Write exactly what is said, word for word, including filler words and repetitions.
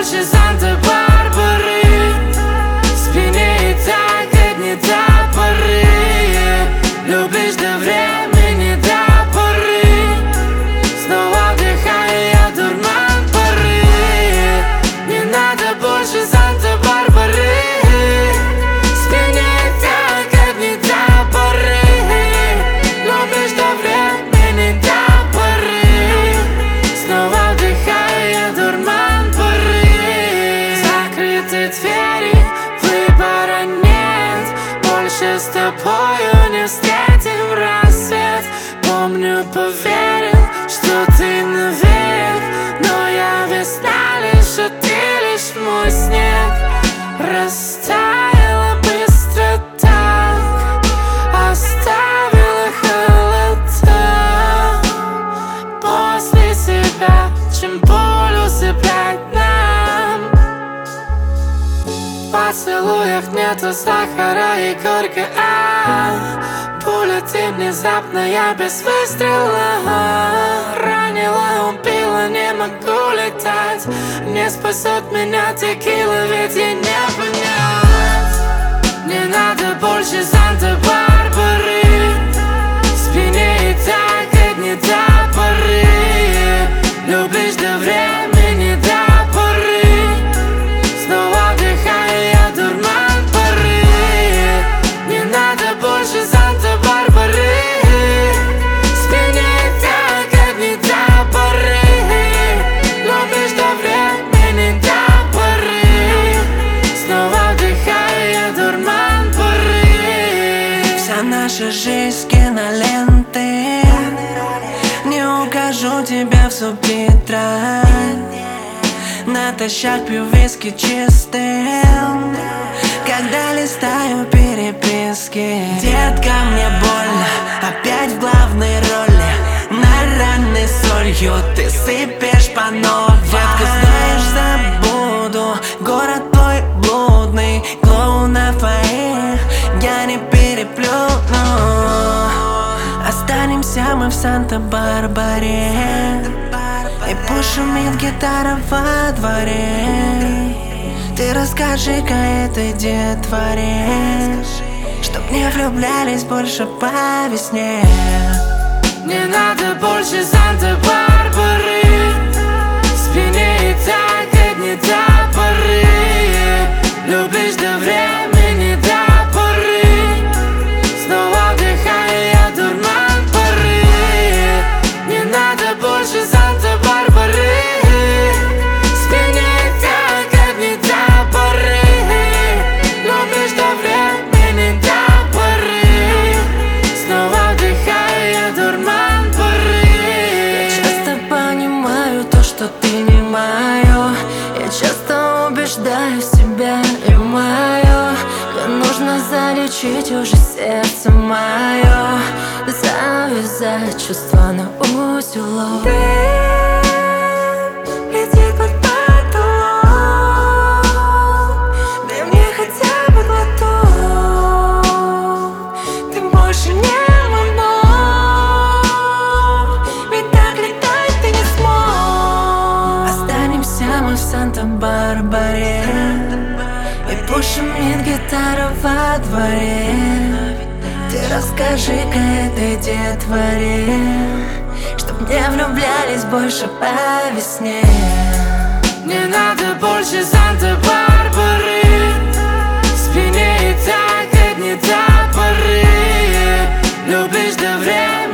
больше Санта-Барбары. В спине и так одни топоры. Любишь до времени, до поры. Снова вдыхаю я дурман поры. Не надо больше Санта-Барбары. В спине и так одни топоры. Любишь до времени, до поры. Снова вдыхаю я дурман поры. Закрыты двери, выбора нет. Больше с тобою не встретим рассвет. Помню, поверил, что ты навек, но я весна лишь, а ты лишь мой снег. Растаяла быстро так, оставила холода после себя, чем боль усыплять нам. В поцелуях нету сахара и горько, а пуля ты внезапно, я без выстрела. Ранила, убила, не могу летать. Не спасет меня текила, ведь ей не понять. Не надо больше Санта-Барбары. В спине и так одни топоры. Любишь до времени, до поры. Снова вдыхаю я дурман поры. Не надо больше Санта-Барбары. В спине и так одни топоры. Любишь до времени, до поры. Снова вдыхаю я дурман поры. Вся наша жизнь киноленты. Не укажу тебя в субтитрах. Натощак пью виски чистым, когда листаю переписки. Детка, мне больно, опять в главной роли. На раны солью ты сыпешь по новой. Детка, знаешь, забуду город твой блудный. Клоунов твоих я не переплюну. Останемся мы в Санта-Барбаре, и пусть шумит гитара во дворе. Ты расскажи-ка этой детворе, чтоб не влюблялись больше по весне. Не надо больше Санта-Барбары. В спине и так одни топоры. Любишь до времени, до поры. Снова вдыхаю я дурман поры. Не надо больше Санта-Барбары. В спине и так одни топоры. Любишь до времени, до поры. Снова вдыхаю я дурман поры. Я часто понимаю то, что ты не мое. Я часто убеждаю себя и мое. Мне нужно залечить уже сердце мое, завязать чувства на узелок. Летит под потолок. Дай мне хотя бы глоток. Ты больше не манок, ведь так летать ты не смог. Останемся мы в Санта-Барбаре, и пусть шумит гитара во дворе. Ты расскажи-ка этой детворе, чтоб не влюблялись больше по весне. Не надо больше Санта-Барбары. В спине и так одни топоры. Любишь до времени.